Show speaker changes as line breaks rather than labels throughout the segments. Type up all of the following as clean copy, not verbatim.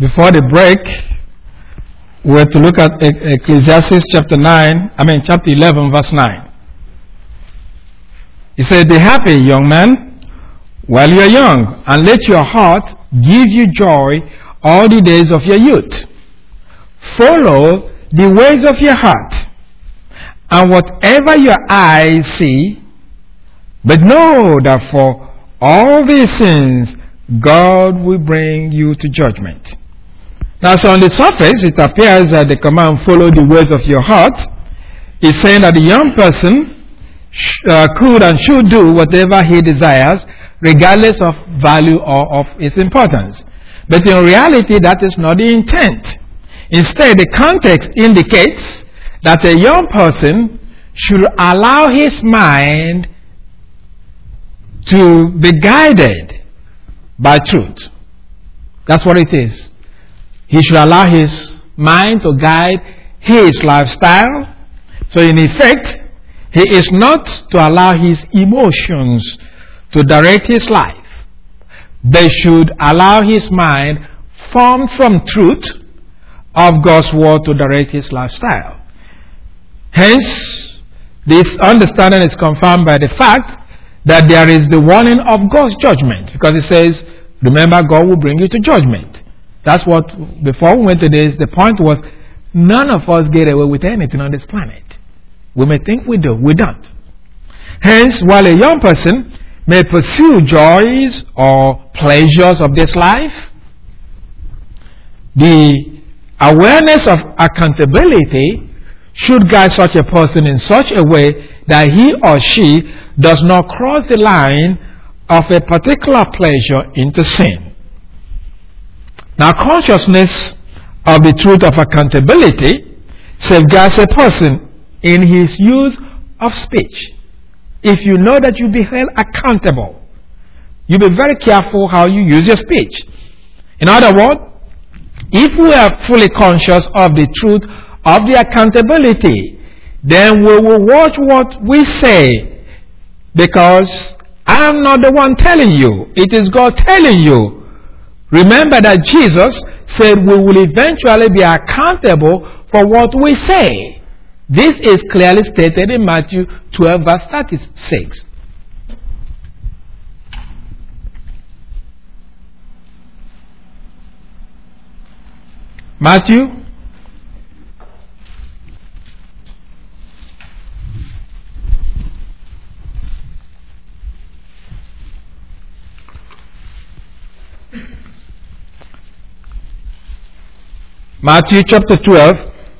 Before the break, we're to look at Ecclesiastes chapter 11, verse 9. He said, "Be happy, young man, while you are young, and let your heart give you joy all the days of your youth. Follow the ways of your heart, and whatever your eyes see, but know that for all these things God will bring you to judgment." Now, so on the surface, it appears that the command, "follow the ways of your heart," is saying that the young person could and should do whatever he desires, regardless of value or of its importance. But in reality, that is not the intent. Instead, the context indicates that a young person should allow his mind to be guided by truth. That's what it is. He should allow his mind to guide his lifestyle. So in effect, he is not to allow his emotions to direct his life. They should allow his mind, formed from truth of God's word, to direct his lifestyle. Hence, this understanding is confirmed by the fact that there is the warning of God's judgment, because it says, remember, God will bring you to judgment. That's what, before we went to this, the point was, none of us get away with anything on this planet. We may think we do, we don't. Hence, while a young person may pursue joys or pleasures of this life, the awareness of accountability should guide such a person in such a way that he or she does not cross the line of a particular pleasure into sin. Now, consciousness of the truth of accountability safeguards a person in his use of speech. If you know that you'll be held accountable, you be very careful how you use your speech. In other words, if we are fully conscious of the truth of the accountability, then we will watch what we say, because I'm not the one telling you. It is God telling you. Remember that Jesus said we will eventually be accountable for what we say. This is clearly stated in Matthew 12, verse 36. Matthew chapter 12,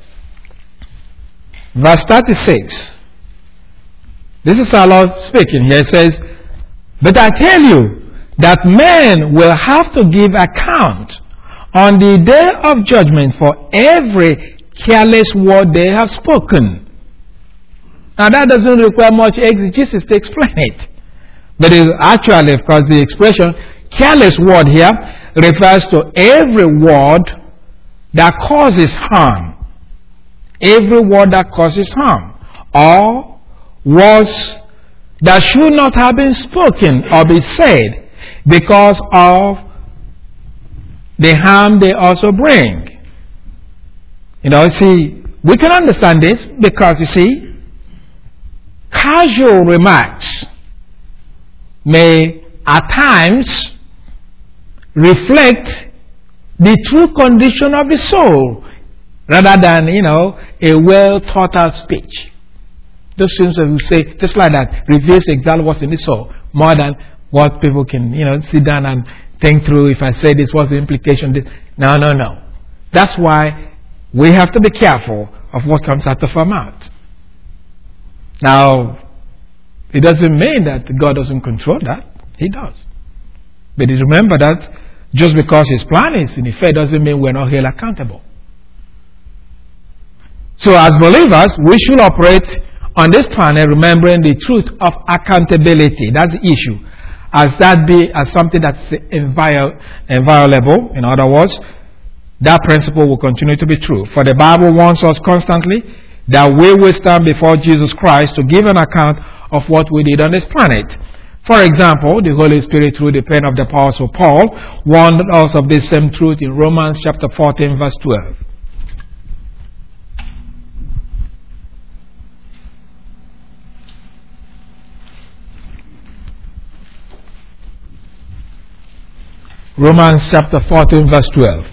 verse 36. This is our Lord speaking here. It says, "But I tell you that men will have to give account on the day of judgment for every careless word they have spoken." Now, that doesn't require much exegesis to explain it. But it is actually, of course, the expression careless word here refers to every word that causes harm. Every word that causes harm, or words that should not have been spoken or be said because of the harm they also bring. See, we can understand this because, casual remarks may at times reflect the true condition of the soul, rather than, a well thought out speech. Those things that we say, just like that, reveals exactly what's in the soul, more than what people can, sit down and think through. If I say this, what's the implication? No. That's why we have to be careful of what comes out of our mouth. Now, it doesn't mean that God doesn't control that. He does. But remember that just because His plan is in effect doesn't mean we're not held accountable. So as believers, we should operate on this planet remembering the truth of accountability. That's the issue. As something that's inviolable. In other words, that principle will continue to be true. For the Bible warns us constantly that we will stand before Jesus Christ to give an account of what we did on this planet. For example, the Holy Spirit, through the pen of the Apostle Paul, warned us of this same truth in Romans chapter 14, verse 12. Romans chapter 14, verse 12.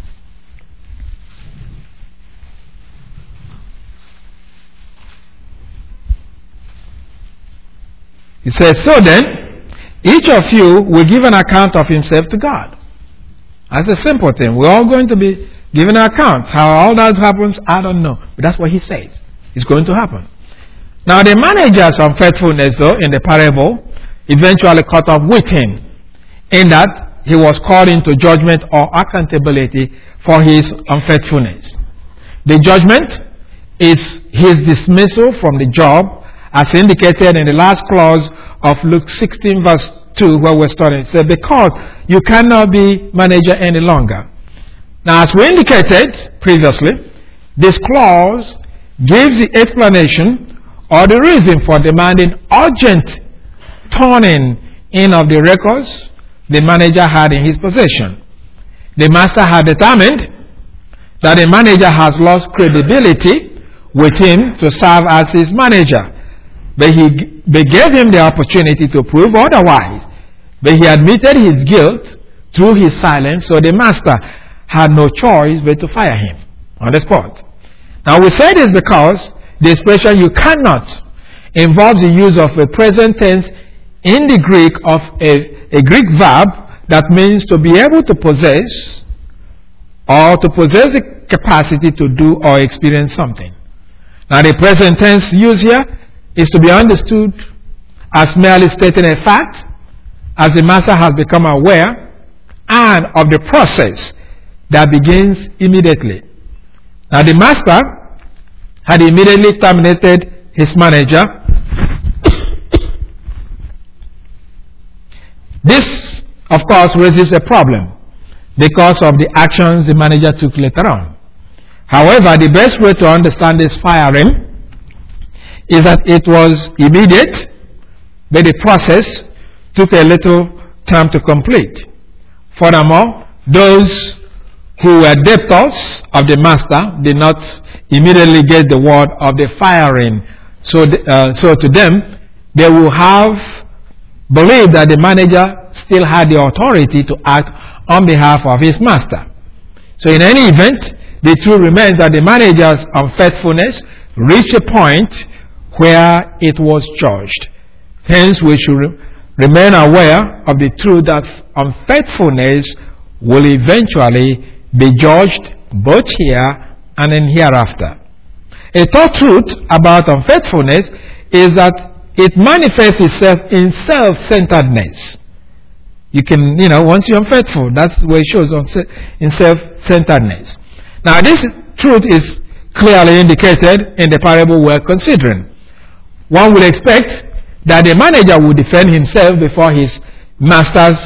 He says, so then, each of you will give an account of himself to God. That's a simple thing. We're all going to be given an account. How all that happens, I don't know. But that's what he says. It's going to happen. Now, the manager's unfaithfulness, though, in the parable, eventually caught up with him, in that he was called into judgment or accountability for his unfaithfulness. The judgment is his dismissal from the job, as indicated in the last clause of Luke 16 verse 2, where we're studying. It said, because you cannot be manager any longer. Now, as we indicated previously, this clause gives the explanation or the reason for demanding urgent turning in of the records the manager had in his possession. The master had determined that the manager has lost credibility with him to serve as his manager. But he gave him the opportunity to prove otherwise. But he admitted his guilt through his silence, so the master had no choice but to fire him on the spot. Now, we say this because the expression you cannot involves the use of a present tense in the Greek of a Greek verb that means to be able to possess or to possess the capacity to do or experience something. Now, the present tense used here is to be understood as merely stating a fact, as the master has become aware and of the process that begins immediately. Now, the master had immediately terminated his manager. This, of course, raises a problem because of the actions the manager took later on. However, the best way to understand this firing is that it was immediate, but the process took a little time to complete. Furthermore, those who were debtors of the master did not immediately get the word of the firing. So to them, they will have believed that the manager still had the authority to act on behalf of his master. So in any event, the truth remains that the manager's unfaithfulness reached a point where it was judged. Hence, we should remain aware of the truth that unfaithfulness will eventually be judged both here and in hereafter. A third truth about unfaithfulness is that it manifests itself in self-centeredness. You can, once you're unfaithful, that's where it shows in self-centeredness. Now, this truth is clearly indicated in the parable we're considering. One would expect that the manager would defend himself before his masters,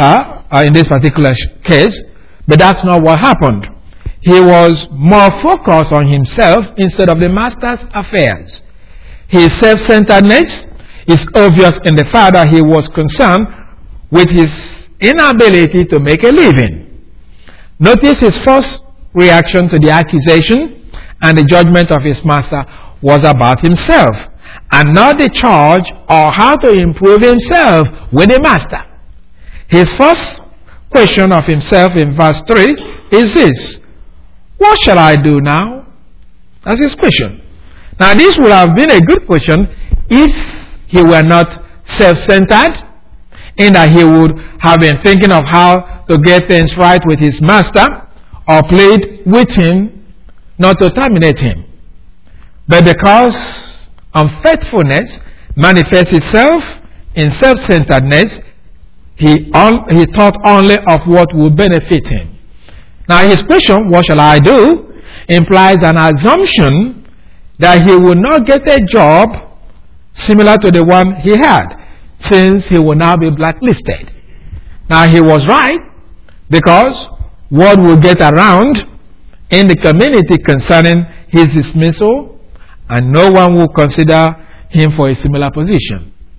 in this particular case, but that's not what happened. He was more focused on himself instead of the master's affairs. His self-centeredness is obvious in the fact that he was concerned with his inability to make a living. Notice his first reaction to the accusation and the judgment of his master was about himself, and not the charge or how to improve himself with the master. His first question of himself in verse 3 is this: what shall I do now? That's his question. Now, this would have been a good question if he were not self-centered, in that he would have been thinking of how to get things right with his master, or plead with him not to terminate him. But because unfaithfulness manifests itself in self-centeredness, he thought only of what would benefit him. Now, his question, what shall I do, implies an assumption that he will not get a job similar to the one he had, since he will now be blacklisted. Now, he was right, because word will get around in the community concerning his dismissal, and no one will consider him for a similar position.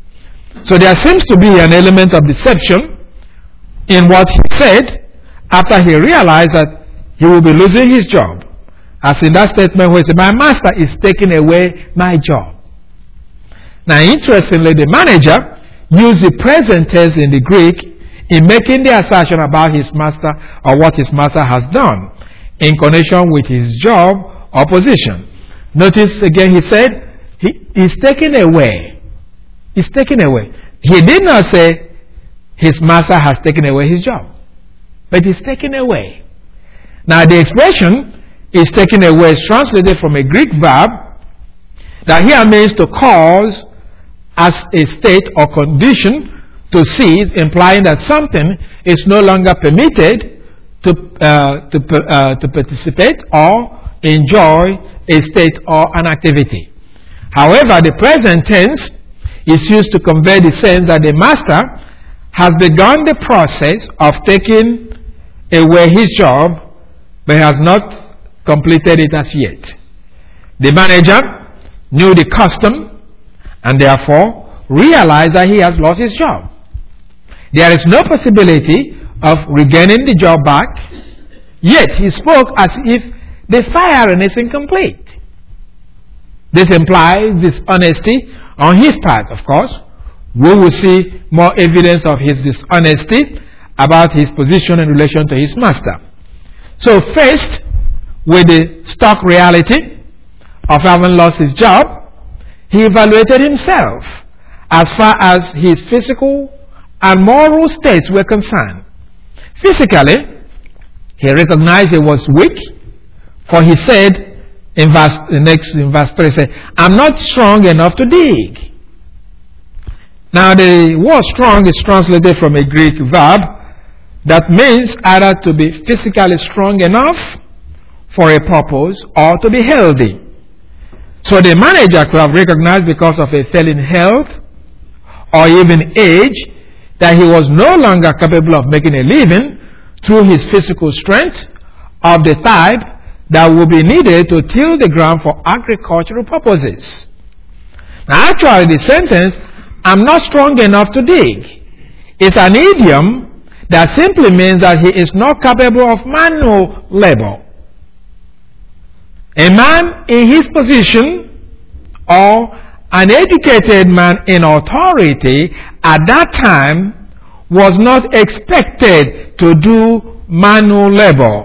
So there seems to be an element of deception in what he said after he realized that he will be losing his job. As in that statement where he said, my master is taking away my job. Now interestingly, the manager used the present tense in the Greek in making the assertion about his master or what his master has done in connection with his job or position. Notice again he said, he's taken away. He's taken away. He did not say his master has taken away his job, but he's taken away. Now the expression is taken away is translated from a Greek verb that here means to cause as a state or condition to cease, implying that something is no longer permitted to participate or enjoy a state or an activity. However, the present tense is used to convey the sense that the master has begun the process of taking away his job, but has not completed it as yet. The manager knew the custom and therefore realized that he has lost his job. There is no possibility of regaining the job back, yet he spoke as if the firing is incomplete. This implies dishonesty on his part, of course. We will see more evidence of his dishonesty about his position in relation to his master. So faced with the stark reality of having lost his job, he evaluated himself as far as his physical and moral states were concerned. Physically, he recognized he was weak, for he said in verse 3, said, I'm not strong enough to dig. Now the word strong is translated from a Greek verb that means either to be physically strong enough for a purpose or to be healthy. So the manager could have recognized because of a failing health or even age that he was no longer capable of making a living through his physical strength of the type that would be needed to till the ground for agricultural purposes. Now actually the sentence, I'm not strong enough to dig, is an idiom that simply means that he is not capable of manual labor. A man in his position or an educated man in authority at that time was not expected to do manual labor.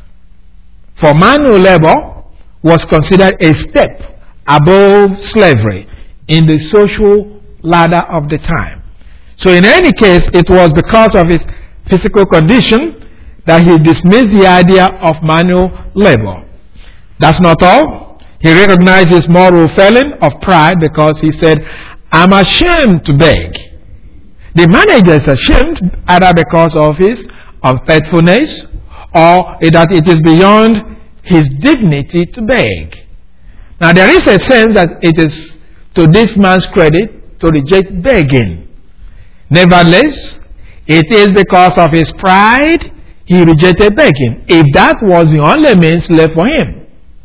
For manual labor was considered a step above slavery in the social ladder of the time. So in any case, it was because of his physical condition that he dismissed the idea of manual labor. That's not all. He recognized his moral failing of pride because he said, I'm ashamed to beg. The manager is ashamed either because of his unfaithfulness or that it is beyond his dignity to beg. Now there is a sense that it is to this man's credit to reject begging. Nevertheless, it is because of his pride he rejected begging, if that was the only means left for him.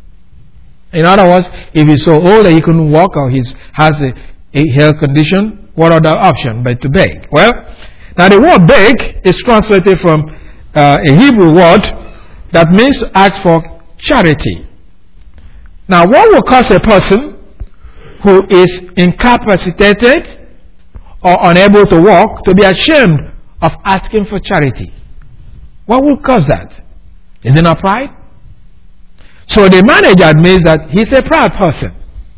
In other words, if he's so old that he couldn't walk or he has a health condition, what other option but to beg? Well, now the word beg is translated from a Hebrew word that means to ask for charity. Now, what will cause a person who is incapacitated or unable to walk to be ashamed of asking for charity? What will cause that? Is it not pride? So the manager admits that he's a proud person.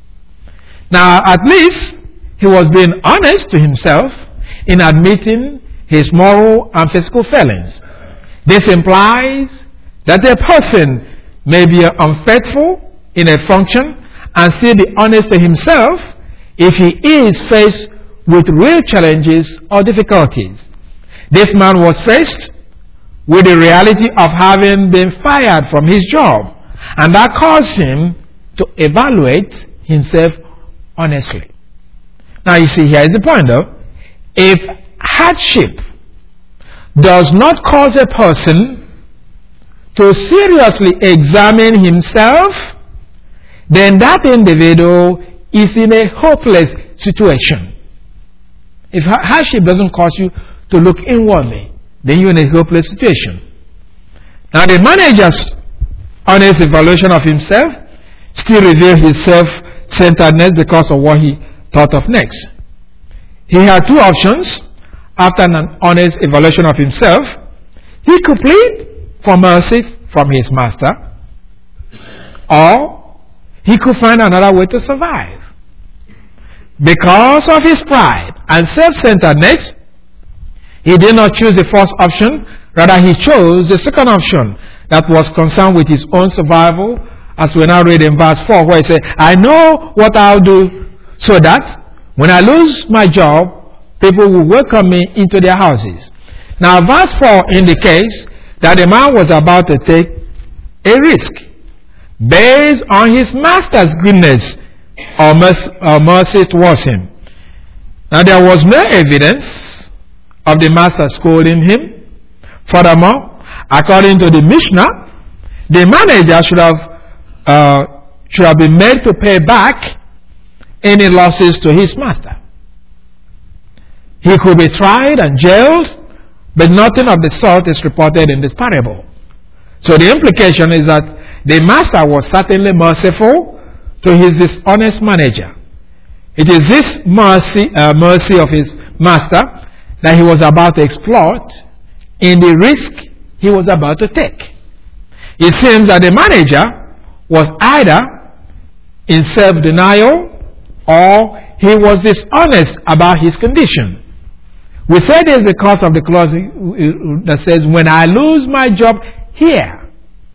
Now, at least he was being honest to himself in admitting his moral and physical failings. This implies that a person may be unfaithful in a function and still be honest to himself if he is faced with real challenges or difficulties. This man was faced with the reality of having been fired from his job, and that caused him to evaluate himself honestly. Now you see, here is the point though. If hardship does not cause a person to seriously examine himself, then that individual is in a hopeless situation. if hardship doesn't cause you to look inwardly, then you're in a hopeless situation. Now, the manager's honest evaluation of himself still revealed his self-centeredness because of what he thought of next. He had two options after an honest evaluation of himself. He could plead for mercy from his master, or he could find another way to survive. Because of his pride and self-centeredness, he did not choose the first option. Rather, he chose the second option that was concerned with his own survival, as we now read in verse 4, where he said, I know what I'll do so that when I lose my job, people will welcome me into their houses. Now, verse 4 indicates that the man was about to take a risk based on his master's goodness or mercy towards him. Now, there was no evidence of the master scolding him. Furthermore, according to the Mishnah, the manager should have been made to pay back any losses to his master. He could be tried and jailed, but nothing of the sort is reported in this parable. So the implication is that the master was certainly merciful to his dishonest manager. It is this mercy of his master that he was about to exploit in the risk he was about to take. It seems that the manager was either in self-denial or he was dishonest about his condition. We say this because of the clause that says, when I lose my job here.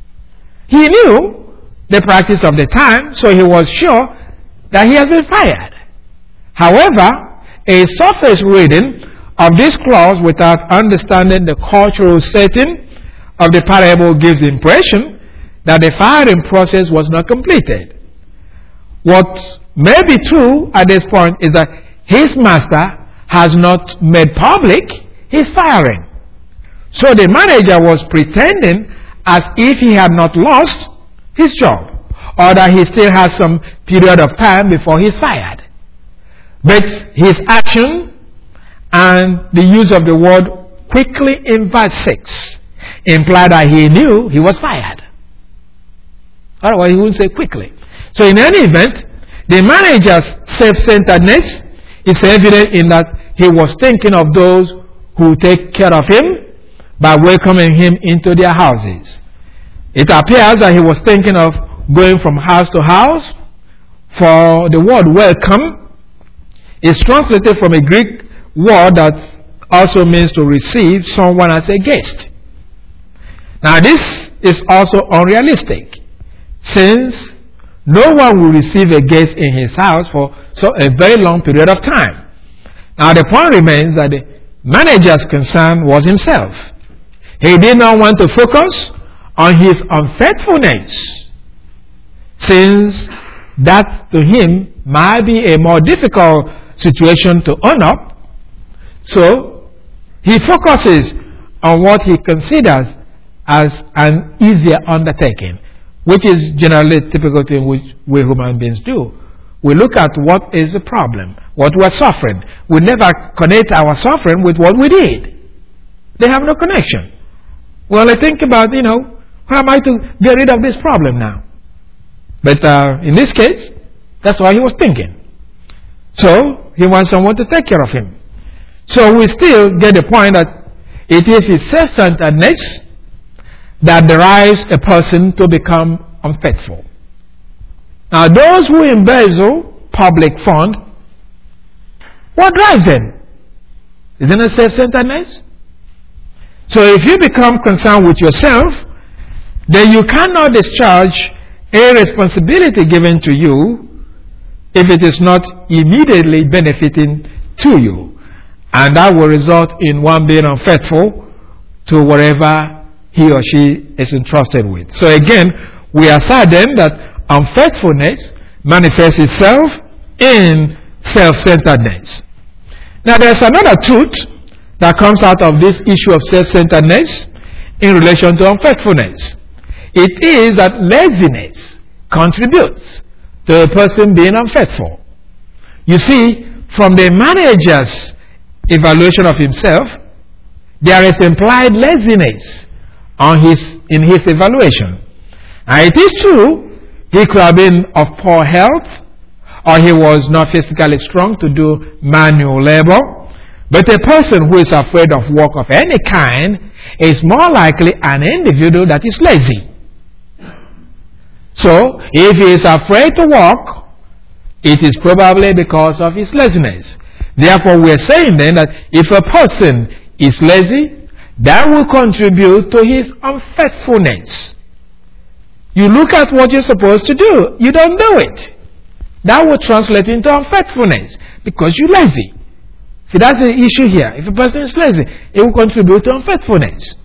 He knew the practice of the time, so he was sure that he has been fired. However, a surface reading of this clause without understanding the cultural setting of the parable gives the impression that the firing process was not completed. What may be true at this point is that his master has not made public his firing. So the manager was pretending as if he had not lost his job, or that he still has some period of time before he's fired. But his action and the use of the word quickly in verse 6 imply that he knew he was fired. Otherwise, he wouldn't say quickly. So in any event, the manager's self-centeredness is evident in that he was thinking of those who take care of him by welcoming him into their houses. It appears that he was thinking of going from house to house, for the word welcome is translated from a Greek word that also means to receive someone as a guest. Now, this is also unrealistic, since no one will receive a guest in his house for a very long period of time. Now, the point remains that the manager's concern was himself. He did not want to focus on his unfaithfulness, since that to him might be a more difficult situation to own up. So, he focuses on what he considers as an easier undertaking, which is generally a typical thing which we human beings do. We look at what is the problem, what we are suffering. We never connect our suffering with what we did. They have no connection. Well, I think about, how am I to get rid of this problem now? But in this case, that's what he was thinking. So, he wants someone to take care of him. So, we still get the point that it is his self-centeredness that drives a person to become unfaithful. Now, those who embezzle public fund, what drives them? Isn't it self-centeredness? So if you become concerned with yourself, then you cannot discharge a responsibility given to you if it is not immediately benefiting to you. And that will result in one being unfaithful to whatever he or she is entrusted with. So again, we are saddened that unfaithfulness manifests itself in self-centeredness. Now, there's another truth that comes out of this issue of self-centeredness in relation to unfaithfulness. It is that laziness contributes to a person being unfaithful. You see, from the manager's evaluation of himself, there is implied laziness in his evaluation. And it is true, he could have been of poor health, or he was not physically strong to do manual labor. But a person who is afraid of work of any kind is more likely an individual that is lazy. So, if he is afraid to work, it is probably because of his laziness. Therefore, we are saying then that if a person is lazy, that will contribute to his unfaithfulness. You look at what you're supposed to do, you don't do it. That will translate into unfaithfulness because you're lazy. See, that's the issue here. If a person is lazy, it will contribute to unfaithfulness.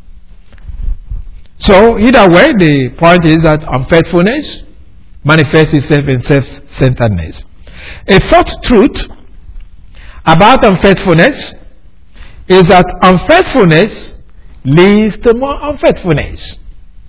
So, either way, the point is that unfaithfulness manifests itself in self-centeredness. A fourth truth about unfaithfulness is that unfaithfulness leads to more unfaithfulness.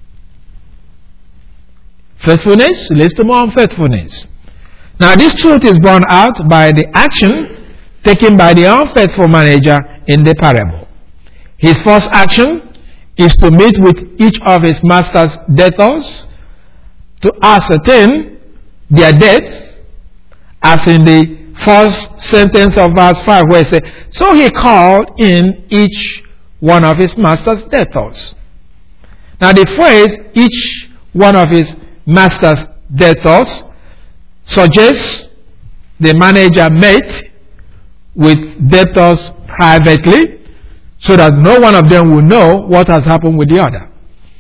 Faithfulness leads to more unfaithfulness. Now, this truth is borne out by the action taken by the unfaithful manager in the parable. His first action is to meet with each of his master's debtors to ascertain their debts, as in the first sentence of verse 5, where it says, so he called in each one of his master's debtors. Now, the phrase each one of his master's debtors suggests the manager met with debtors privately, so that no one of them will know what has happened with the other.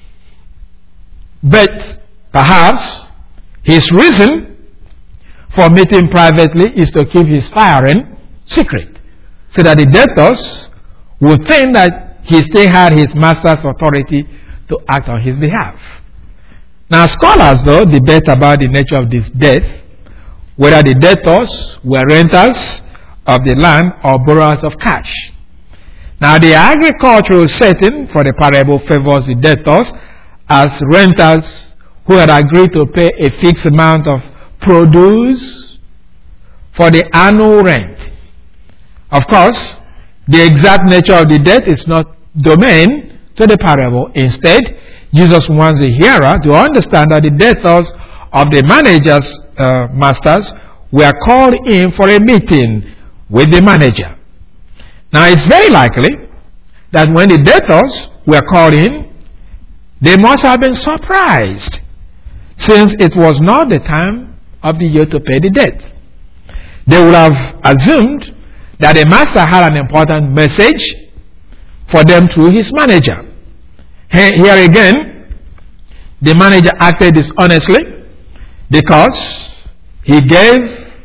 But perhaps his reason for meeting privately is to keep his firing secret, so that the debtors would think that he still had his master's authority to act on his behalf. Now, scholars, though, debate about the nature of this debt, whether the debtors were renters of the land or borrowers of cash. Now, the agricultural setting for the parable favors the debtors as renters who had agreed to pay a fixed amount of produce for the annual rent. Of course, the exact nature of the debt is not domain to the parable. Instead, Jesus wants the hearer to understand that the debtors of the manager's masters were called in for a meeting with the manager. Now, it's very likely that when the debtors were called in, they must have been surprised, since it was not the time of the year to pay the debt. They would have assumed that the master had an important message for them through his manager. Here again, the manager acted dishonestly because he gave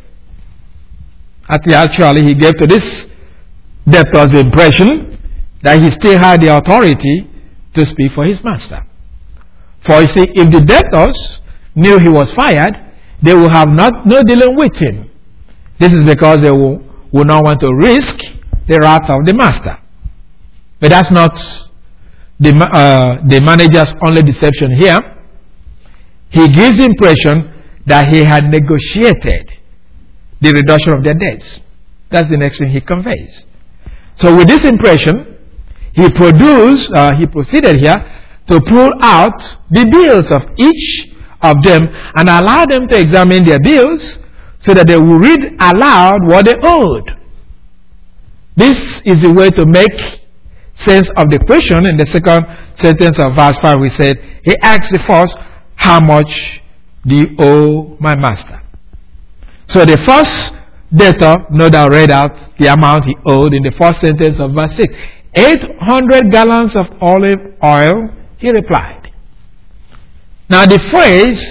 to this debtor's impression that he still had the authority to speak for his master. For you see, if the debtors knew he was fired, they would have no dealing with him. This is because they would not want to risk the wrath of the master. But that's not the manager's only deception here. He gives the impression that he had negotiated the reduction of their debts. That's the next thing he conveys. So with this impression, he proceeded here to pull out the bills of each of them and allow them to examine their bills so that they will read aloud what they owed. This is the way to make sense of the question. In the second sentence of verse 5, we said, he asked the first, how much do you owe my master? So the first debtor no doubt read out the amount he owed in the first sentence of verse 6. 800 gallons of olive oil, he replied. Now the phrase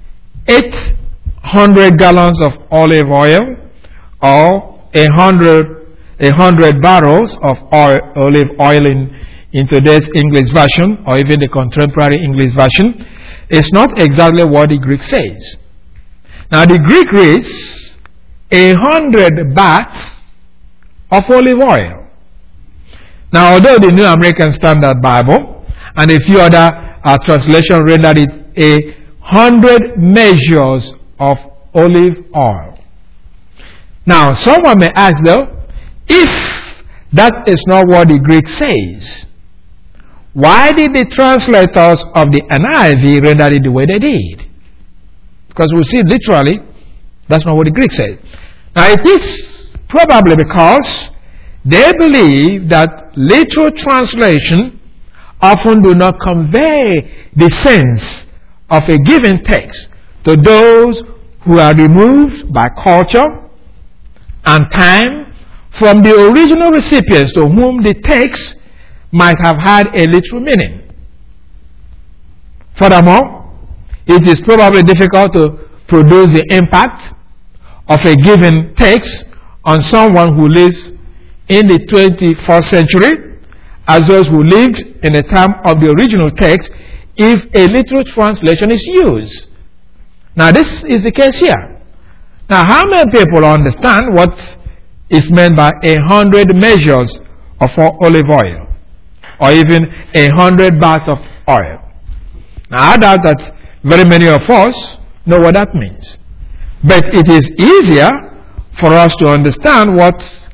800 gallons of olive oil or 100 barrels of olive oil in today's English version or even the contemporary English version is not exactly what the Greek says. Now the Greek reads 100 baths of olive oil. Now, although the New American Standard Bible and a few other translations rendered it 100 measures of olive oil. Now, someone may ask though, If that is not what the Greek says, why did the translators of the NIV render it the way they did? Because we see literally, that's not what the Greek says. Now it is probably because they believe that literal translation often do not convey the sense of a given text to those who are removed by culture and time from the original recipients to whom the text might have had a literal meaning. Furthermore, it is probably difficult to produce the impact of a given text on someone who lives in the 21st century as those who lived in the time of the original text if a literal translation is used. Now this is the case here. Now how many people understand what is meant by 100 measures of olive oil or even 100 baths of oil? Now I doubt that very many of us know what that means. But it is easier for us to understand what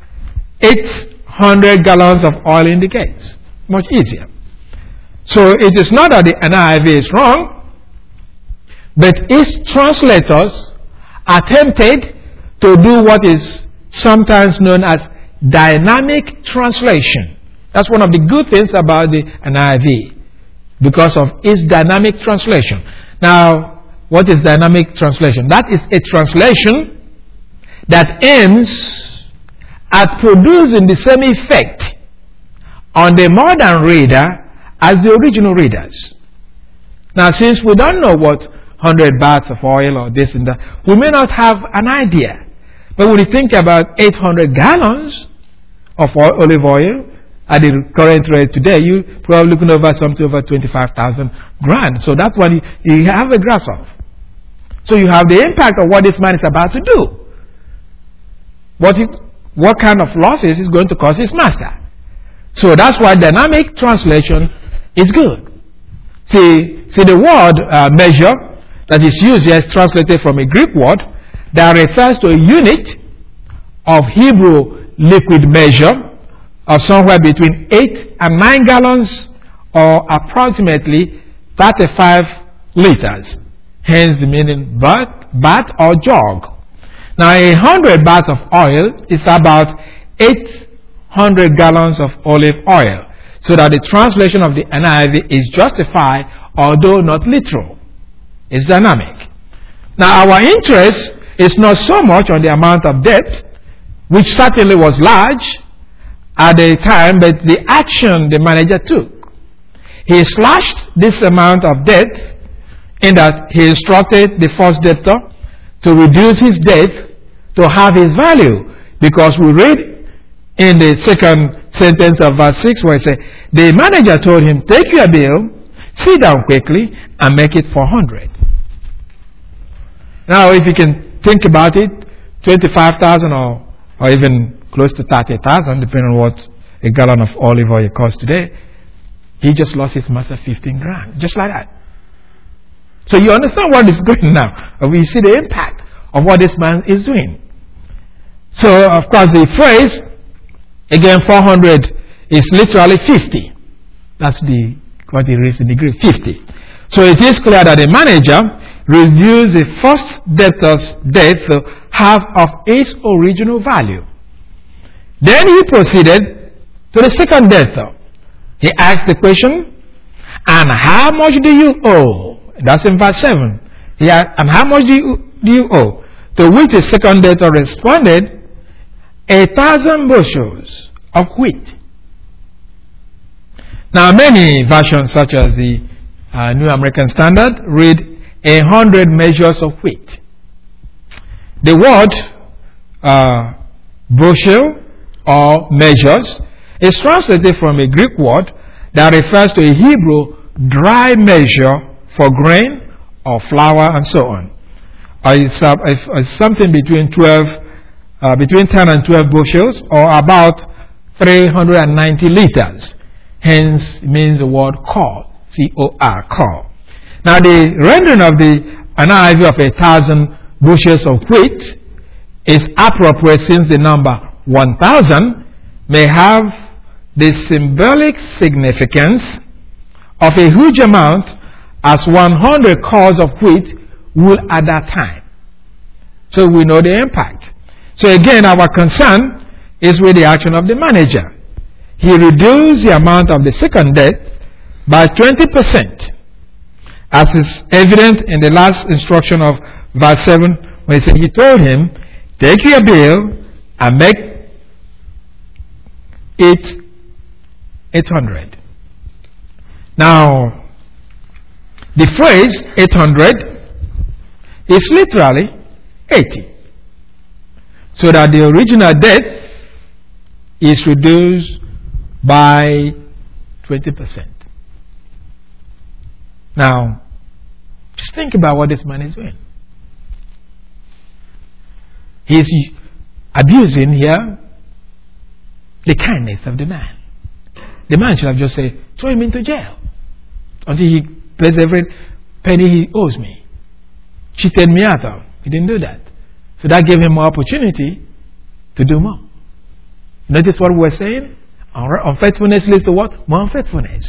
800 gallons of oil indicates. Much easier. So it is not that the NIV is wrong, but its translators attempted to do what is sometimes known as dynamic translation. That's one of the good things about the NIV, because of its dynamic translation. Now, what is dynamic translation? That is a translation that aims at producing the same effect on the modern reader as the original readers. Now, since we don't know what 100 baths of oil or this and that, we may not have an idea. But when you think about 800 gallons of olive oil at the current rate today, you're probably looking over something over 25,000 grand. So that's what you have a grasp of. So you have the impact of what this man is about to do. What kind of losses is going to cause his master. So that's why dynamic translation is good. See the word measure that is used here is translated from a Greek word that refers to a unit of Hebrew liquid measure of somewhere between 8 and 9 gallons or approximately 35 liters. Hence the meaning bath or jug. Now 100 baths of oil is about 800 gallons of olive oil. So that the translation of the NIV is justified, although not literal. It's dynamic. Now our interest is not so much on the amount of debt, which certainly was large at the time, but the action the manager took. He slashed this amount of debt in that he instructed the first debtor to reduce his debt to half his value, because we read in the second sentence of verse 6 where it says, the manager told him, take your bill, sit down quickly, and make it 400. Now if you can think about it, 25,000 or even close to 30,000, depending on what a gallon of olive oil costs today, he just lost his master 15 grand, just like that. So you understand what is going now. We see the impact of what this man is doing. So of course the phrase, again 400 is literally 50. That's what it is in the Greek, 50. So it is clear that the manager reduced the first debtor's debt to half of its original value. Then he proceeded to the second debtor. He asked the question, and how much do you owe? That's in verse 7. He asked, and how much do you owe? To which the second debtor responded, 1,000 bushels of wheat. Now many versions, such as the New American Standard, read 100 measures of wheat. The word bushel or measures is translated from a Greek word that refers to a Hebrew dry measure for grain or flour and so on. It's something between 10 and 12 bushels, or about 390 liters. Hence means the word cor, C-O-R, cor. Now the rendering of the NIV of 1,000 bushels of wheat is appropriate, since the number 1,000 may have the symbolic significance of a huge amount as 100 cors of wheat would at that time. So we know the impact. So again, our concern is with the action of the manager. He reduced the amount of the second debt by 20%, as is evident in the last instruction of verse 7, when he said, he told him, take your bill and make it 800. Now, the phrase 800 is literally 80. So that the original debt is reduced by 20%. Now, just think about what this man is doing. He's abusing here the kindness of the man. The man should have just said, throw him into jail until he pays every penny he owes me. Cheated me out of. He didn't do that. So that gave him more opportunity to do more. Notice what we're saying? Unfaithfulness leads to what? More unfaithfulness.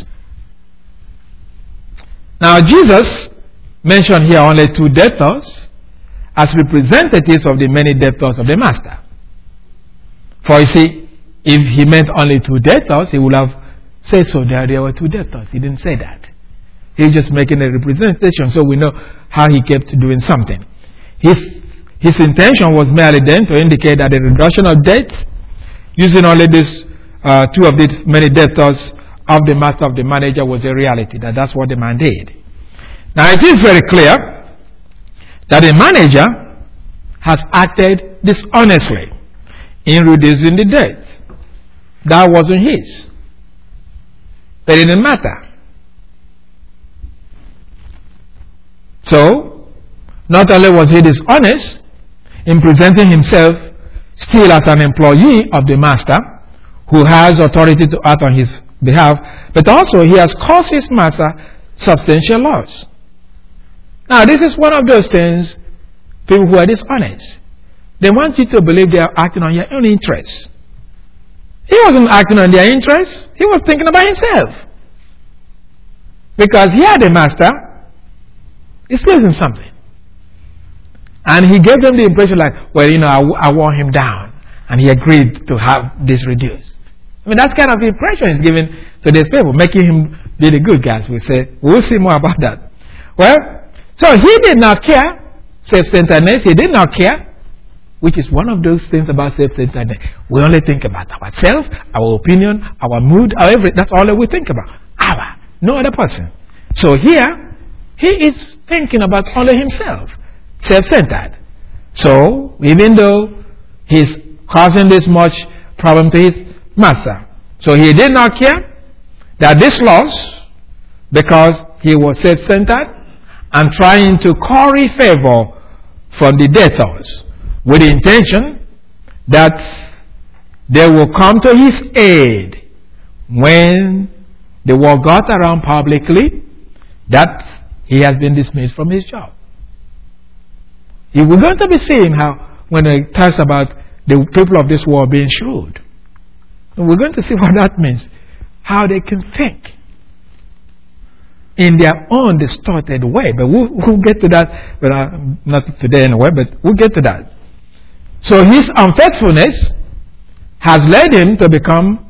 Now Jesus mentioned here only 2 debtors as representatives of the many debtors of the master. For you see, if he meant only 2 debtors, he would have said so there were 2 debtors. He didn't say that. He's just making a representation so we know how he kept doing something. His intention was merely then to indicate that the reduction of debt, using only these 2 of these many debtors of the master of the manager, was a reality. That's what the man did. Now it is very clear that the manager has acted dishonestly in reducing the debt. That wasn't his. But it didn't matter. So, not only was he dishonest in presenting himself still as an employee of the master who has authority to act on his behalf, but also he has caused his master substantial loss. Now, this is one of those things, people who are dishonest. They want you to believe they are acting on your own interests. He wasn't acting on their interests. He was thinking about himself. Because here the master is losing something. And he gave them the impression like, well, I want him down. And he agreed to have this reduced. I mean, that's kind of the impression he's giving to these people, making him be the good guys. We'll see more about that. Well, so he did not care. Self-centeredness, he did not care. Which is one of those things about self-centeredness. We only think about ourselves, our opinion, our mood, that's all that we think about. No other person. So here, he is thinking about only himself. Self-centered. So, even though he's causing this much problem to his master, so he did not care that this loss, because he was self-centered and trying to curry favor from the debtors with the intention that they will come to his aid when the word got around publicly that he has been dismissed from his job. We're going to be seeing how, when it talks about the people of this world being shrewd, we're going to see what that means. How they can think in their own distorted way. But we'll get to that, but not today anyway, but we'll get to that. So his unfaithfulness has led him to become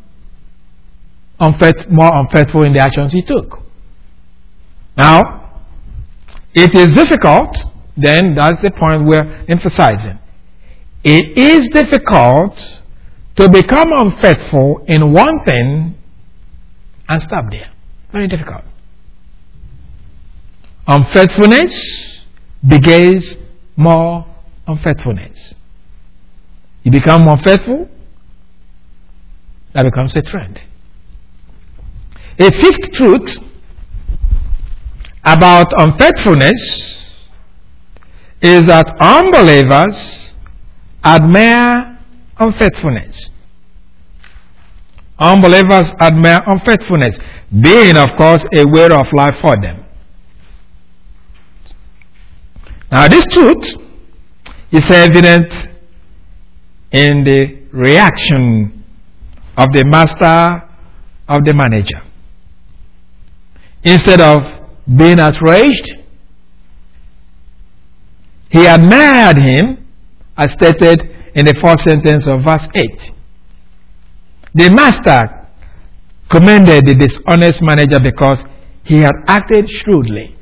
more unfaithful in the actions he took. Now, it is difficult, then that's the point we're emphasizing. It is difficult to become unfaithful in one thing and stop there. Very difficult. Unfaithfulness begets more unfaithfulness. You become unfaithful, that becomes a trend. A fifth truth about unfaithfulness is that unbelievers admire unfaithfulness. Unbelievers admire unfaithfulness, being, of course, a way of life for them. Now, this truth is evident in the reaction of the master of the manager. Instead of being outraged, he admired him, as stated in the first sentence of verse 8. The master commended the dishonest manager because he had acted shrewdly.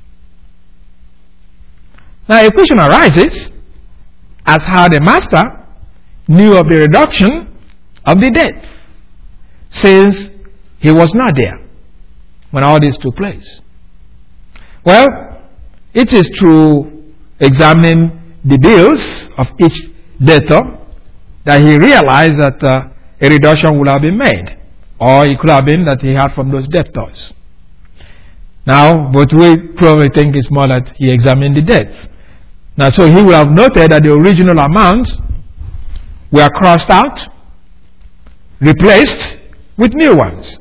Now a question arises as how the master knew of the reduction of the debt, since he was not there when all this took place. Well, it is through examining the bills of each debtor that he realized that a reduction would have been made, or it could have been that he had from those debtors. Now, but we probably think it's more that he examined the debts. Now, so he would have noted that the original amounts were crossed out, replaced with new ones.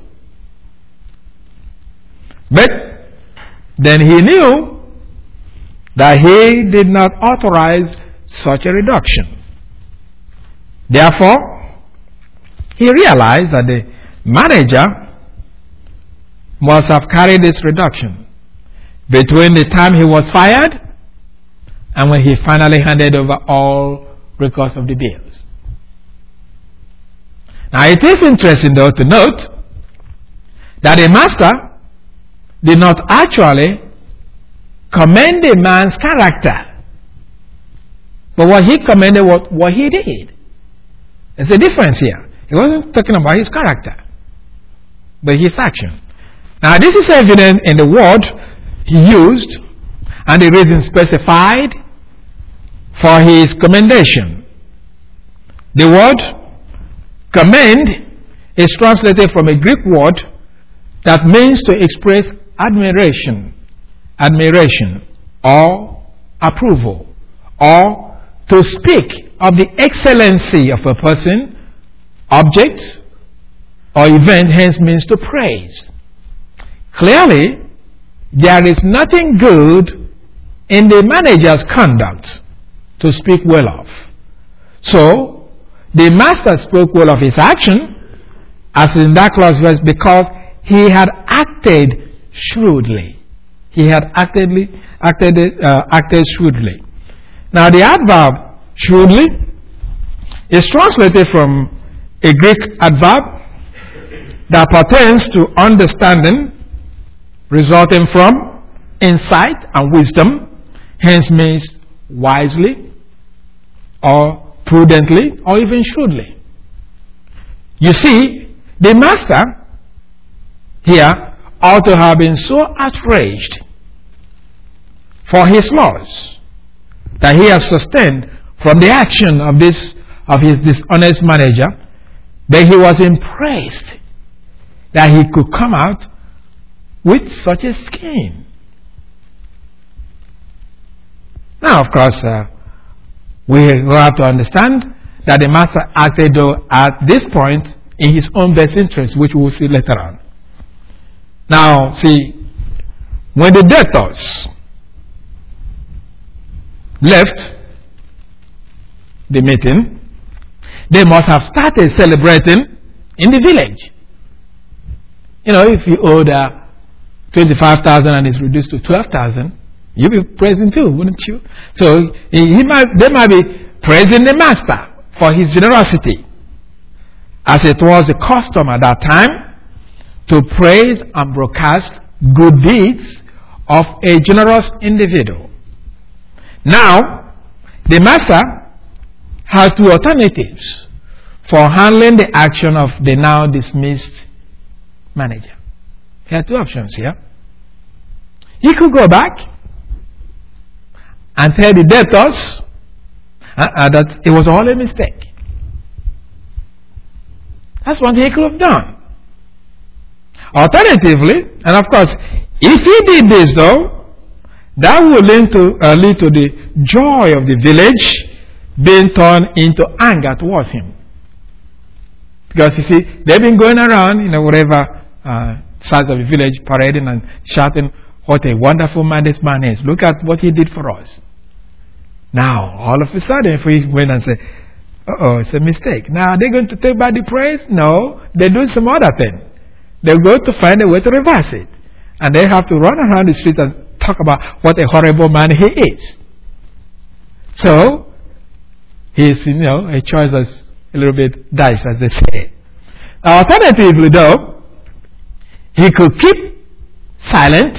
But then he knew that he did not authorize such a reduction. Therefore, he realized that the manager must have carried this reduction between the time he was fired and when he finally handed over all records of the bills. Now it is interesting though to note that the master did not actually commend the man's character, but what he commended was what he did. There's a difference here. He wasn't talking about his character, but his action. Now this is evident in the word he used and the reason specified for his commendation. The word commend is translated from a Greek word that means to express admiration, or approval, or to speak of the excellency of a person, object, or event, hence means to praise. Clearly, there is nothing good in the manager's conduct to speak well of. So, the master spoke well of his action, as in that last verse, because he had acted shrewdly. He had acted shrewdly. Now, the adverb shrewdly is translated from a Greek adverb that pertains to understanding, resulting from insight and wisdom, hence means wisely, or prudently, or even shrewdly. You see, the master here ought to have been so outraged for his loss that he has sustained from the action of his dishonest manager, that he was impressed that he could come out with such a scheme. Now, of course, we have to understand that the master acted at this point in his own best interest, which we will see later on. Now, see, when the debtors left the meeting, they must have started celebrating in the village. You know, if you owed 25,000 and it's reduced to 12,000, you'll be praising too, wouldn't you? So they might be praising the master for his generosity, as it was the custom at that time to praise and broadcast good deeds of a generous individual. Now, the master had two alternatives for handling the action of the now dismissed manager. He had two options here. He could go back and tell the debtors that it was all a mistake. That's what he could have done. Alternatively, and of course, if he did this though, that would lead to the joy of the village being turned into anger towards him. Because you see, they've been going around, whatever sides of the village, parading and shouting, what a wonderful man this man is. Look at what he did for us. Now, all of a sudden, if we went and say, it's a mistake. Now, are they going to take back the praise? No, they're doing some other thing. They're going to find a way to reverse it. And they have to run around the street and talk about what a horrible man he is. So, he's, a choice that's a little bit diced, as they say. Alternatively, though, he could keep silent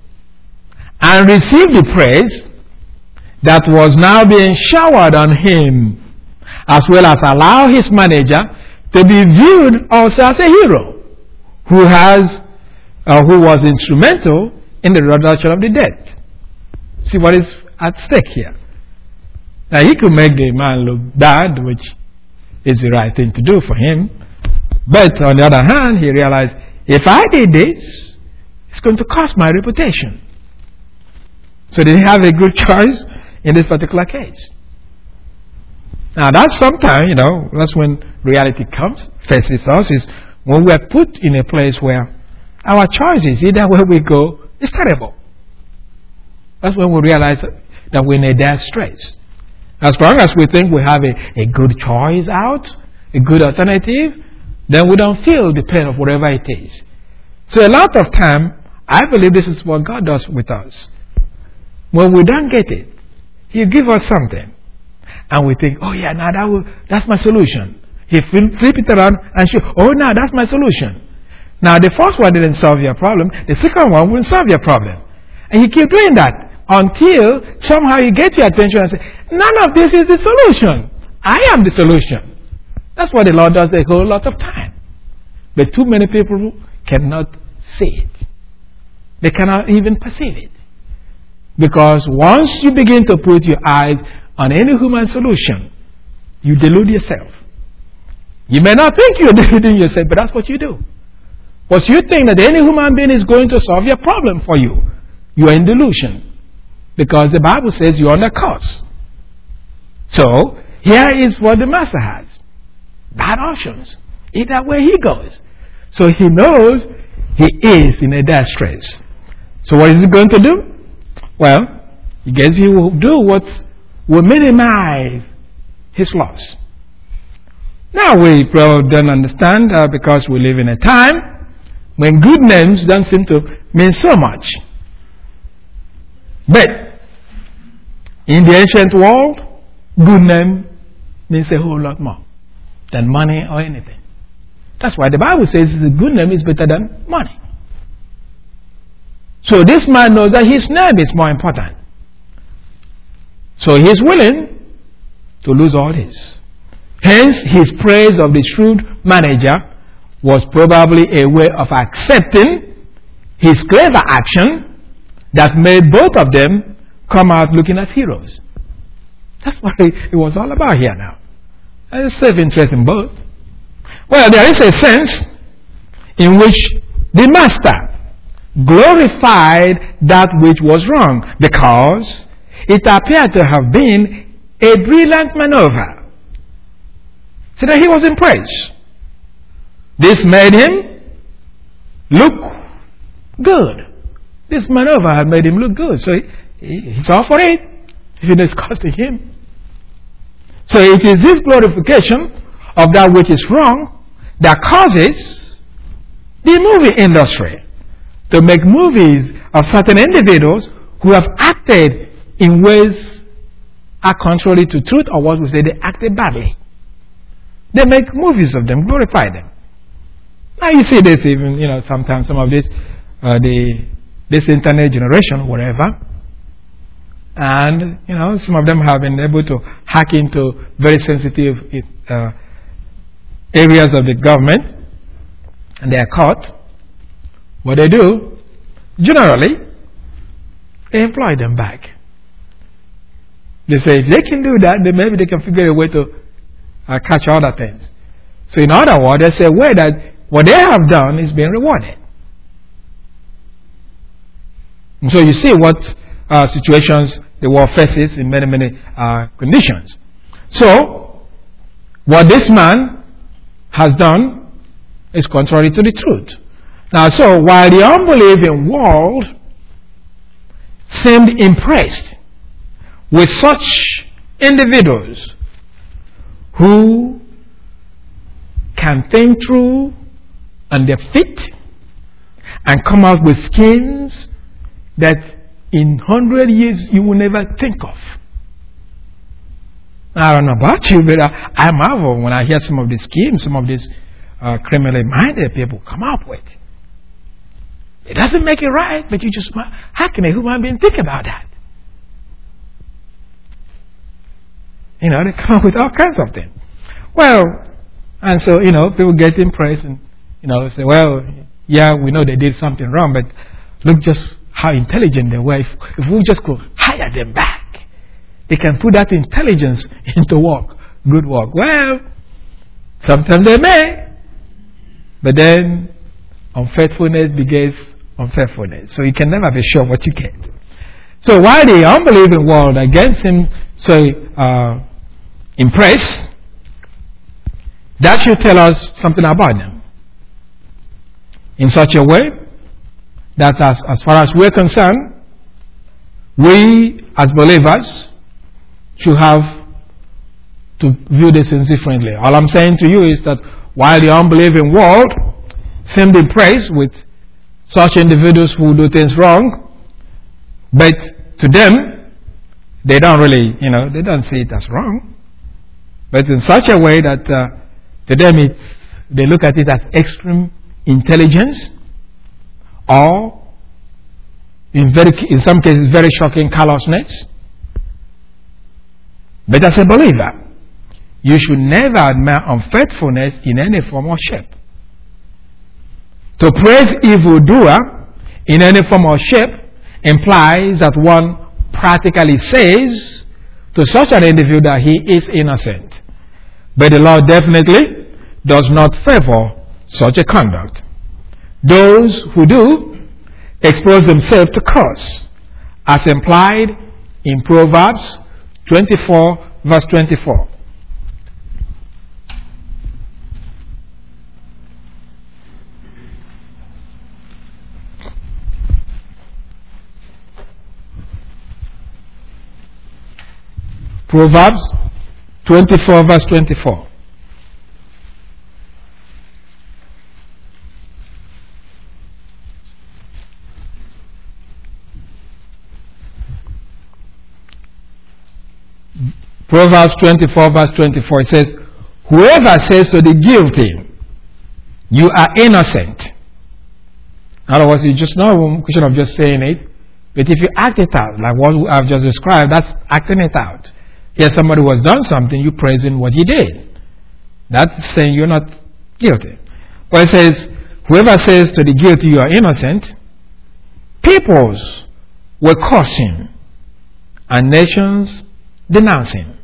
and receive the praise that was now being showered on him, as well as allow his manager to be viewed also as a hero who was instrumental in the reduction of the debt. See what is at stake here. Now, he could make the man look bad, which is the right thing to do for him. But on the other hand, he realized, if I did this, it's going to cost my reputation. So did he have a good choice in this particular case? Now, that's sometimes, that's when reality faces us, is when we are put in a place where our choices, either where we go, is terrible. That's when we realize that we're in a dire straits. As long as we think we have a good choice out, a good alternative, then we don't feel the pain of whatever it is. So a lot of time, I believe this is what God does with us. When we don't get it, He'll give us something. And we think, oh yeah, now that's my solution. He flip it around and show, oh now that's my solution. Now the first one didn't solve your problem. The second one will solve your problem. And you keep doing that until somehow you get your attention and say, none of this is the solution. I am the solution. That's what the Lord does a whole lot of time. But too many people cannot see it. They cannot even perceive it. Because once you begin to put your eyes on any human solution, you delude yourself. You may not think you're deluding yourself, but that's what you do. Once you think that any human being is going to solve your problem for you, you are in delusion. Because the Bible says you're on a curse. So, here is what the Master has. Bad options. Either way he goes. So he knows he is in a dire straits. So what is he going to do? Well, I guess he will do what will minimize his loss. Now we probably don't understand because we live in a time when good names don't seem to mean so much. But in the ancient world, good name means a whole lot more than money or anything. That's why the Bible says the good name is better than money. So this man knows that his name is more important. So he is willing to lose all this. Hence, his praise of the shrewd manager was probably a way of accepting his clever action that made both of them come out looking as heroes. That's what it was all about here now. There's self-interest in both. Well, there is a sense in which the master glorified that which was wrong because it appeared to have been a brilliant maneuver. So that he was impressed. This made him look good. This maneuver had made him look good. So he's all for it, even though it's costing him. So it is this glorification of that which is wrong that causes the movie industry to make movies of certain individuals who have acted in ways are contrary to truth, or what we say they acted badly. They make movies of them, glorify them. Now you see this even, sometimes some of this, this internet generation, whatever, and, some of them have been able to hack into very sensitive areas of the government, and they are caught. What they do, generally, they employ them back. They say if they can do that, then maybe they can figure a way to catch other things. So in other words, they say that what they have done is being rewarded. And so you see what situations the world faces in many, many conditions. So, what this man has done is contrary to the truth. Now, so while the unbelieving world seemed impressed with such individuals who can think through on their feet and come out with schemes that in 100 years you will never think of. I don't know about you, but I marvel when I hear some of these schemes, some of these criminally minded people come up with. It doesn't make it right, but you just, how can a human being think about that? You know, they come up with all kinds of things. Well, and so, you know, people get impressed and, you know, say, well, yeah, we know they did something wrong, but look just how intelligent they were. If we just could hire them back, they can put that intelligence into work, good work. Well, sometimes they may, but then unfaithfulness begets unfaithfulness. So you can never be sure what you get. So while the unbelieving world against him so impressed, that should tell us something about them. In such a way that as far as we're concerned, we as believers should have to view these things differently. All I'm saying to you is that while the unbelieving world seemed impressed with such individuals who do things wrong, but to them, they don't really, they don't see it as wrong. But in such a way that to them they look at it as extreme intelligence, or in some cases very shocking callousness. But as a believer, you should never admire unfaithfulness in any form or shape. To praise evildoer in any form or shape implies that one practically says to such an individual that he is innocent. But the Lord definitely does not favor such a conduct. Those who do expose themselves to curse, as implied in Proverbs 24 verse 24. Proverbs 24 verse 24. Proverbs 24 verse 24, it says, whoever says to the guilty, you are innocent. In other words, you just not a question of just saying it, but if you act it out, like what I've just described, that's acting it out. Here somebody was done something, you praising what he did. That's saying you're not guilty. Well, it says, whoever says to the guilty, you are innocent, peoples will curse him, and nations denounce him.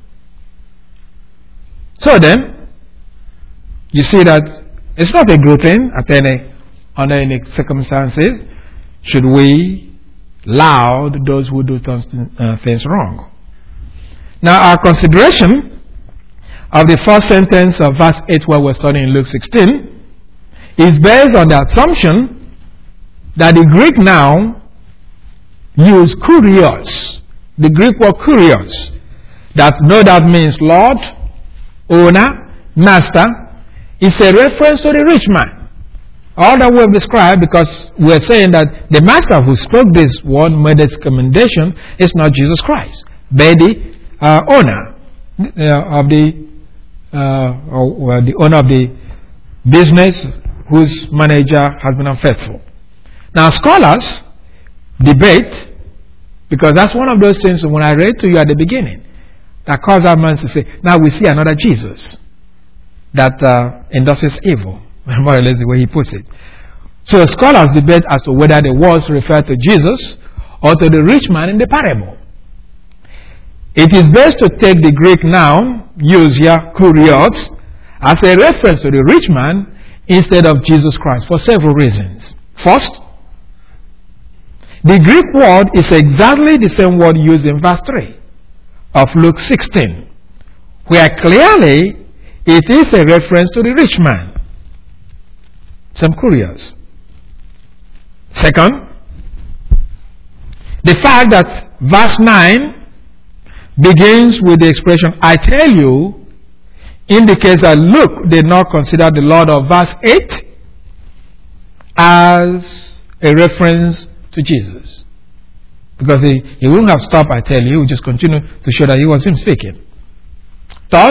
So then, you see that it's not a good thing under any circumstances should we laud those who do things wrong. Now, our consideration of the first sentence of verse 8 where we're studying in Luke 16 is based on the assumption that the Greek noun used kurios, the Greek word kurios, that no doubt means Lord, owner, master, is a reference to the rich man. All that we have described, because we're saying that the master who spoke this word, made this commendation, is not Jesus Christ, but the owner of the owner of the business whose manager has been unfaithful. Now, scholars debate, because that's one of those things when I read to you at the beginning, that caused our minds to say, now we see another Jesus that endorses evil, more or less the way he puts it. So scholars debate as to whether the words refer to Jesus or to the rich man in the parable. It is best to take the Greek noun used here, kurios, as a reference to the rich man instead of Jesus Christ for several reasons. First, the Greek word is exactly the same word used in verse 3 of Luke 16, where clearly it is a reference to the rich man. Some curious. Second, the fact that verse 9 begins with the expression, I tell you, indicates that Luke did not consider the Lord of verse 8 as a reference to Jesus. Because he wouldn't have stopped, I tell you. He would just continue to show that he was him speaking. Third,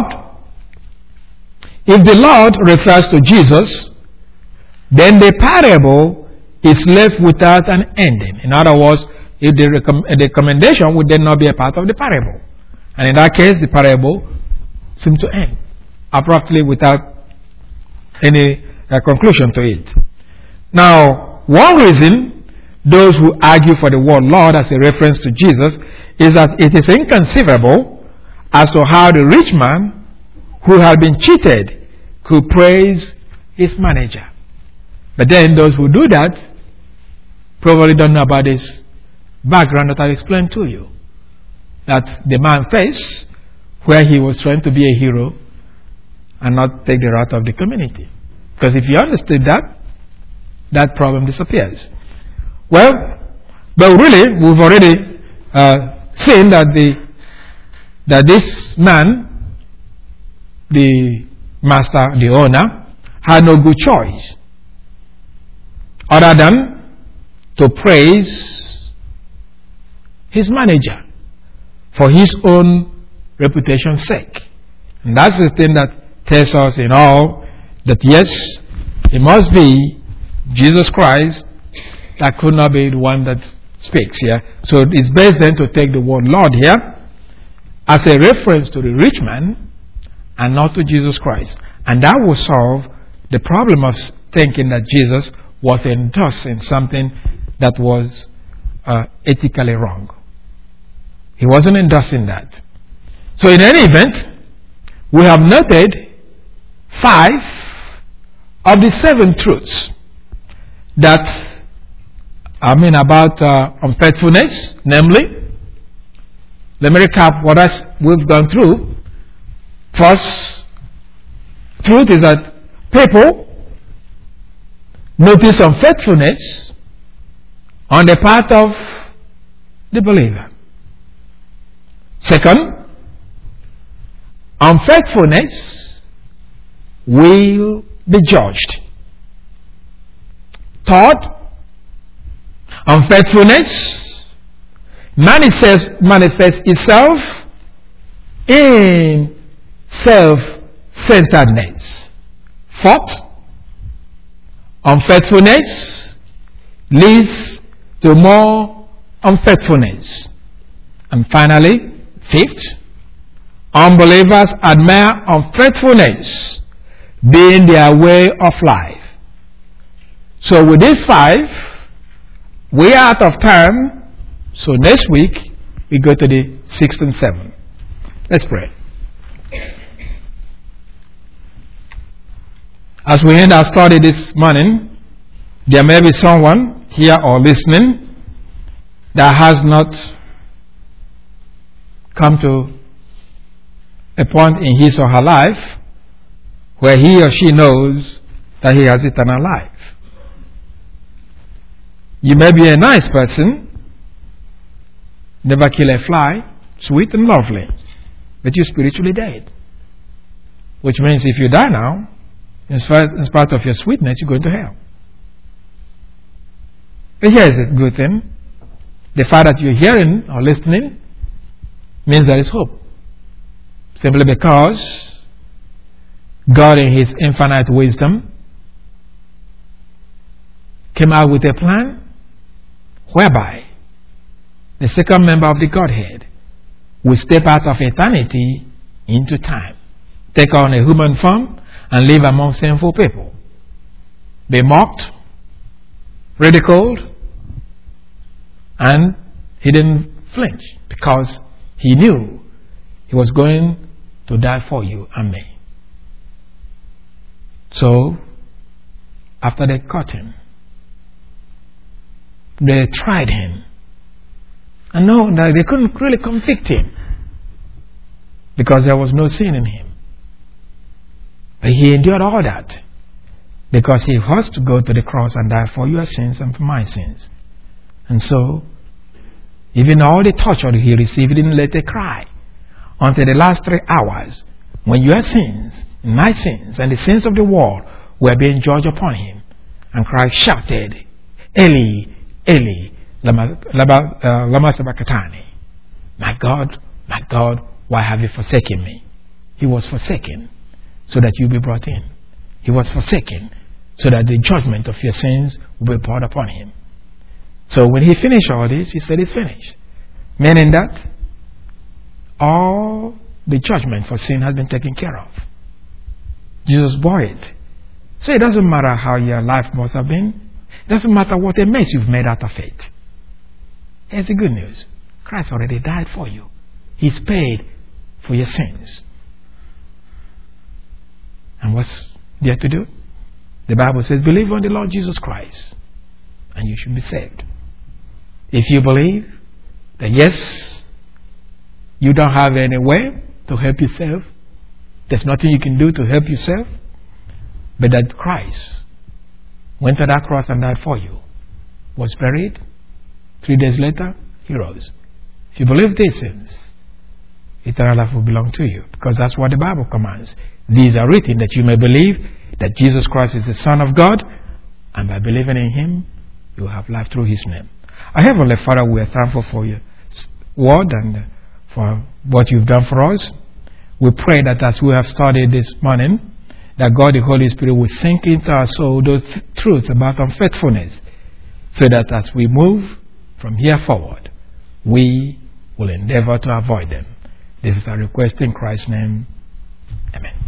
if the Lord refers to Jesus, then the parable is left without an ending. In other words, if the commendation would then not be a part of the parable. And in that case, the parable seemed to end abruptly without any conclusion to it. Now, one reason those who argue for the word Lord as a reference to Jesus is that it is inconceivable as to how the rich man who had been cheated could praise his manager. But then those who do that probably don't know about this background that I explained to you. That the man faced where he was trying to be a hero and not take the wrath of the community. Because if you understood that, that problem disappears. Well, but really, we've already seen that this man, the master, the owner, had no good choice other than to praise his manager for his own reputation's sake. And that's the thing that tells us in all that yes, it must be Jesus Christ that could not be the one that speaks here. So it's best then to take the word Lord here as a reference to the rich man and not to Jesus Christ. And that will solve the problem of thinking that Jesus was endorsing something that was ethically wrong. He wasn't endorsing that. So in any event, we have noted 5 of the 7 truths that about unfaithfulness. Namely, let me recap what we've gone through. First truth is that people notice unfaithfulness on the part of the believer. Second, unfaithfulness will be judged. Third, unfaithfulness manifests itself in self-centeredness. Fourth, unfaithfulness leads to more unfaithfulness. And finally, fifth, unbelievers admire unfaithfulness being their way of life. So with these 5, we are out of time. So next week, we go to the 6th and 7th. Let's pray. As we end our study this morning, there may be someone here or listening that has not come to a point in his or her life where he or she knows that he has eternal life. You may be a nice person, never kill a fly, sweet and lovely, but you're spiritually dead. Which means if you die now, in spite of your sweetness, you're going to hell. But here is a good thing. The fact that you're hearing or listening means there is hope. Simply because God in His infinite wisdom came out with a plan whereby the second member of the Godhead will step out of eternity into time, take on a human form, and live among sinful people, be mocked, ridiculed, and he didn't flinch because he knew he was going to die for you and me. So, after they caught him, they tried him, and no, they couldn't really convict him because there was no sin in him. But he endured all that because he was to go to the cross and die for your sins and for my sins. And so, even all the torture he received, he didn't let it cry until the last 3 hours when your sins, my sins, and the sins of the world were being judged upon him. And Christ shouted, Eli, Eli, lama sabachthani. My God, why have you forsaken me? He was forsaken so that you be brought in. He was forsaken so that the judgment of your sins will be poured upon him. So when he finished all this, he said it's finished. Meaning that all the judgment for sin has been taken care of. Jesus bore it. So it doesn't matter how your life must have been. It doesn't matter what a mess you've made out of it. Here's the good news. Christ already died for you. He's paid for your sins. And what's there to do? The Bible says, believe on the Lord Jesus Christ, and you should be saved. If you believe that yes, you don't have any way to help yourself, there's nothing you can do to help yourself, but that Christ went to that cross and died for you, was buried, 3 days later, he rose. If you believe these things, eternal life will belong to you, because that's what the Bible commands. These are written that you may believe that Jesus Christ is the Son of God, and by believing in him, you will have life through his name. Our Heavenly Father, we are thankful for your word and for what you've done for us. We pray that as we have studied this morning, that God the Holy Spirit will sink into our soul those truths about unfaithfulness, so that as we move from here forward, we will endeavor to avoid them. This is our request in Christ's name. Amen.